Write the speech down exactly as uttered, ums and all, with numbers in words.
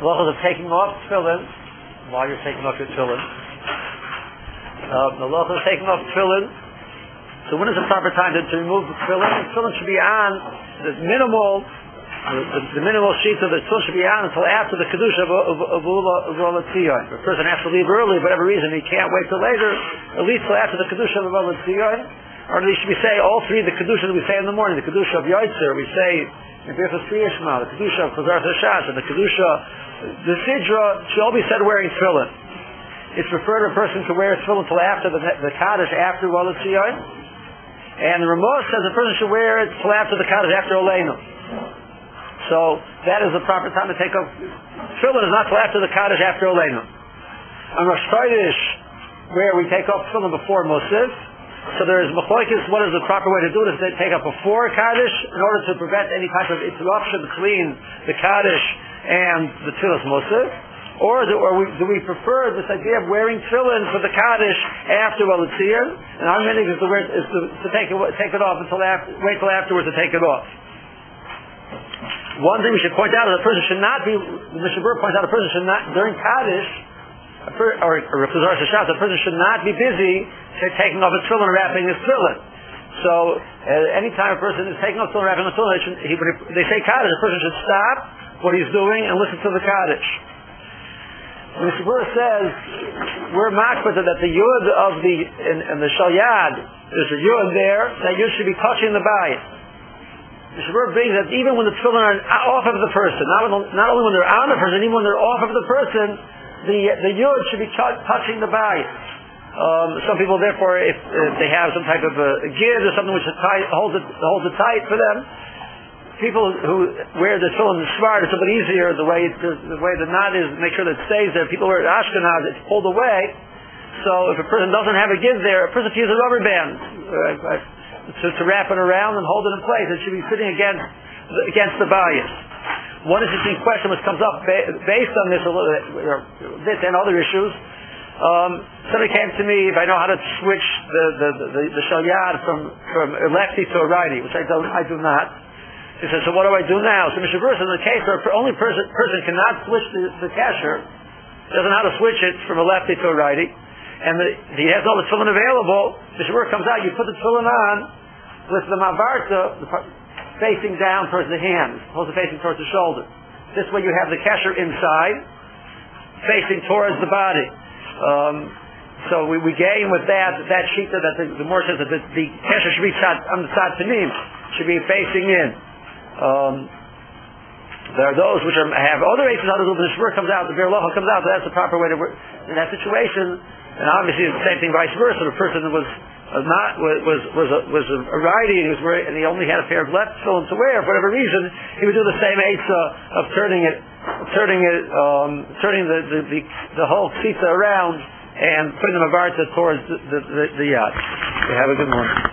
halachas of taking off tefillin while you're taking off your tefillin. Uh, the halachas of taking off tefillin. So when is the proper time to, to remove the tefillin? The tefillin should be on the minimal, the, the, the minimal sheet of the tefillin should be on until after the kedusha of of Ula Tzion. If a person has to leave early, for whatever reason, he can't wait till later. At least till after the kedusha of Ula Tzion. Or at least we say all three, the kedusha that we say in the morning, the kedusha of Yaitzer, we say in Birchas Kriyashma, the kedusha of Chazar Hashash, and the kedusha, the sidra should all be said wearing tefillin. It's preferred a person to wear tefillin until after the, the Kaddish, after Ula Tzion. And the Ramah says a person should wear it till after the Kaddish, after Oleinu. So that is the proper time to take off. Tefillin is not till after the Kaddish, after Oleinu. On Rosh Chodesh, where we take off tefillin before Mosif, so there is machlokes. What is the proper way to do it? Is to take up before Kaddish in order to prevent any type of interruption between the Kaddish and the Tfilas Mosif, or do, or we, do we prefer this idea of wearing tefillin for the Kaddish after Ula Tzion? And our meaning is to, wear, is to, to take it take it off until after, wait till afterwards to take it off. One thing we should point out is a person should not be. Mishnah Berurah points out a person should not during Kaddish. A per, or or Chazar Shashat, a person should not be busy taking off his tefillin and wrapping his tefillin. So, uh, anytime a person is taking off tefillin and wrapping his tefillin, he, they say Kaddish, a person should stop what he's doing and listen to the Kaddish. Mishnah Berurah says, we're makbid that the yud of the, in, in the shalyad, there's a yud there, that yud should be touching the bayit. Mishnah Berurah brings that even when the tefillin are off of the person, not, when, not only when they're on the person, even when they're off of the person, the the yud should be t- touching the bayit. Um, some people, therefore, if, if they have some type of a, a gid or something which tie, holds it holds it tight for them, people who wear the tefillin smart, it's a bit easier. The way the, the way the knot is, make sure that it stays there. People wear it Ashkenaz, it's pulled away. So if a person doesn't have a gid there, a person can use a rubber band uh, to, to wrap it around and hold it in place. It should be sitting against against the bayit. One interesting question which comes up ba- based on this, this and other issues. Um, somebody came to me if I know how to switch the the the, the shalyad from from a lefty to a righty, which I don't I do not. He said, so what do I do now? So Mishnah Berurah says, in the case where only person person cannot switch the, the kasher, doesn't know how to switch it from a lefty to a righty, and the, he has all the tefillin available. Mishnah Berurah comes out, you put the tefillin on with the mavarta, the facing down towards the hands, opposed to facing towards the shoulder. This way you have the kesher inside, facing towards the body. Um, so we, we gain with that, that sheet that the, the more says that the, the kesher should be tzad, on the tzad panim, should be facing in. Um, there are those which are, have other aces, other groups, the shvur comes out, the beer locha comes out, so that's the proper way to work in that situation. And obviously the same thing vice versa. The person was Uh, not was was was a, was a, a righty, and he was wearing, and he only had a pair of left tefillin to wear. For whatever reason, he would do the same eitzah of turning it, turning it, um, turning the the, the, the whole tzitza around and putting the mavarta towards the the, the, the yad. So have a good morning.